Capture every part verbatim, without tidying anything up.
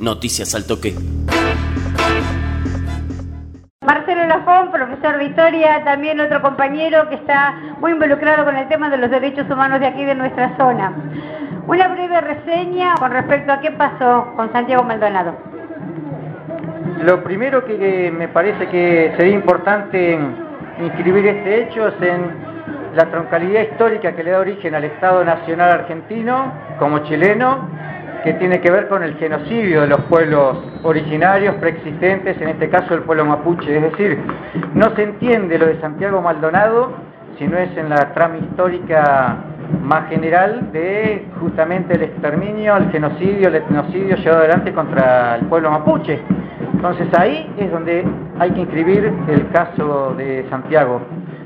Noticias al Toque. Marcelo Lafón, profesor de Historia, también otro compañero que está muy involucrado con el tema de los derechos humanos de aquí de nuestra zona. Una breve reseña con respecto a qué pasó con Santiago Maldonado. Lo primero que me parece que sería importante inscribir este hecho es en la troncalidad histórica que le da origen al Estado Nacional Argentino como chileno, que tiene que ver con el genocidio de los pueblos originarios preexistentes, en este caso el pueblo mapuche. Es decir, no se entiende lo de Santiago Maldonado si no es en la trama histórica más general de justamente el exterminio, el genocidio, el etnocidio llevado adelante contra el pueblo mapuche. Entonces ahí es donde hay que inscribir el caso de Santiago.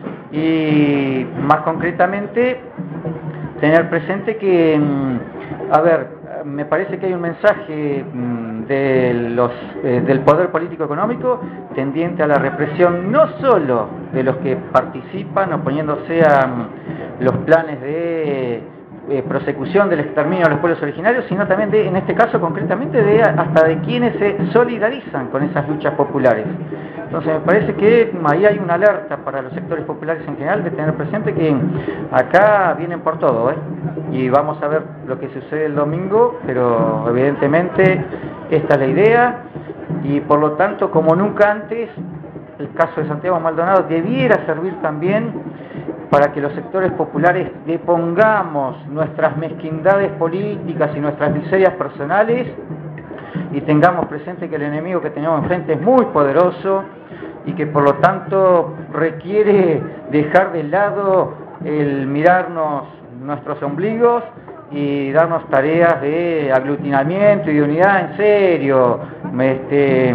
Y más concretamente, tener presente que, a ver, me parece que hay un mensaje de los, eh, del poder político económico tendiente a la represión no solo de los que participan oponiéndose a los planes de eh, prosecución del exterminio de los pueblos originarios, sino también de, en este caso concretamente, de hasta de quienes se solidarizan con esas luchas populares. Entonces me parece que ahí hay una alerta para los sectores populares en general de tener presente que acá vienen por todo, ¿eh? Y vamos a ver lo que sucede el domingo, pero evidentemente esta es la idea y por lo tanto, como nunca antes, el caso de Santiago Maldonado debiera servir también para que los sectores populares depongamos nuestras mezquindades políticas y nuestras miserias personales y tengamos presente que el enemigo que tenemos enfrente es muy poderoso y que por lo tanto requiere dejar de lado el mirarnos nuestros ombligos y darnos tareas de aglutinamiento y de unidad en serio, este,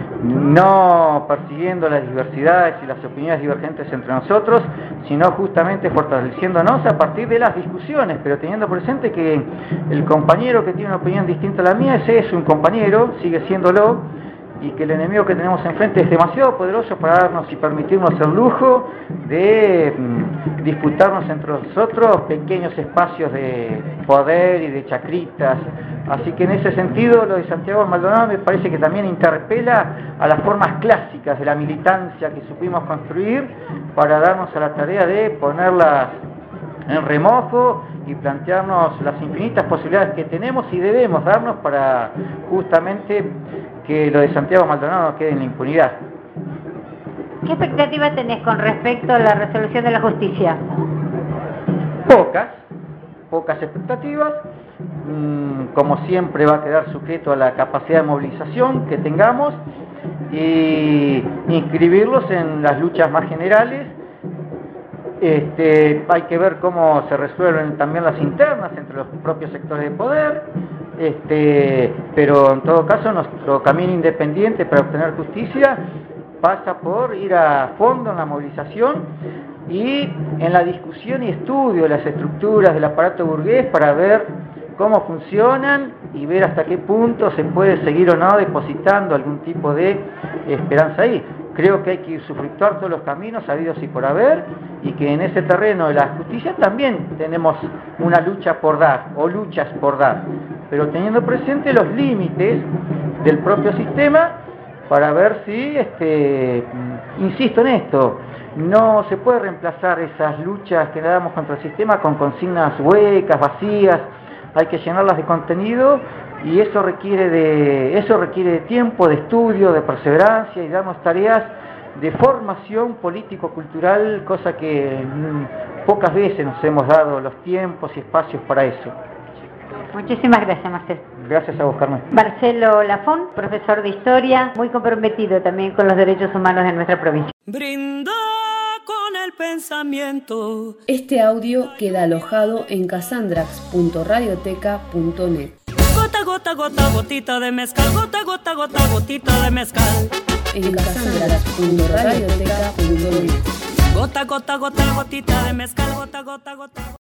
no persiguiendo las diversidades y las opiniones divergentes entre nosotros, sino justamente fortaleciéndonos a partir de las discusiones, pero teniendo presente que el compañero que tiene una opinión distinta a la mía, ese es un compañero, sigue siéndolo, y que el enemigo que tenemos enfrente es demasiado poderoso para darnos y permitirnos el lujo de mm, disputarnos entre nosotros pequeños espacios de poder y de chacritas. Así que en ese sentido lo de Santiago Maldonado me parece que también interpela a las formas clásicas de la militancia que supimos construir para darnos a la tarea de ponerlas en remojo y plantearnos las infinitas posibilidades que tenemos y debemos darnos para justamente que lo de Santiago Maldonado no quede en la impunidad. ¿Qué expectativas tenés con respecto a la resolución de la justicia? Pocas, pocas expectativas. Como siempre va a quedar sujeto a la capacidad de movilización que tengamos y inscribirlos en las luchas más generales. Este, hay que ver cómo se resuelven también las internas entre los propios sectores de poder, este, pero en todo caso nuestro camino independiente para obtener justicia pasa por ir a fondo en la movilización y en la discusión y estudio de las estructuras del aparato burgués para ver cómo funcionan y ver hasta qué punto se puede seguir o no depositando algún tipo de esperanza ahí. Creo que hay que usufructuar todos los caminos habidos y por haber y que en ese terreno de la justicia también tenemos una lucha por dar o luchas por dar, pero teniendo presente los límites del propio sistema para ver si, este, insisto en esto, no se puede reemplazar esas luchas que damos contra el sistema con consignas huecas, vacías. Hay que llenarlas de contenido y eso requiere de eso requiere de tiempo, de estudio, de perseverancia y darnos tareas de formación político-cultural, cosa que mmm, pocas veces nos hemos dado los tiempos y espacios para eso. Muchísimas gracias, Marcelo. Gracias a vos, Carmen. Marcelo Lafón, profesor de Historia, muy comprometido también con los derechos humanos de nuestra provincia. Brinda con el pensamiento. Este audio queda alojado en casandrax punto radioteca punto net. Gota, gota, gota, gotita de mezcal. Gota, gota, gota, gotita de mezcal. En casandrax punto radioteca punto net. Gota, gota, gota, gotita de mezcal. Gota, gota, gota.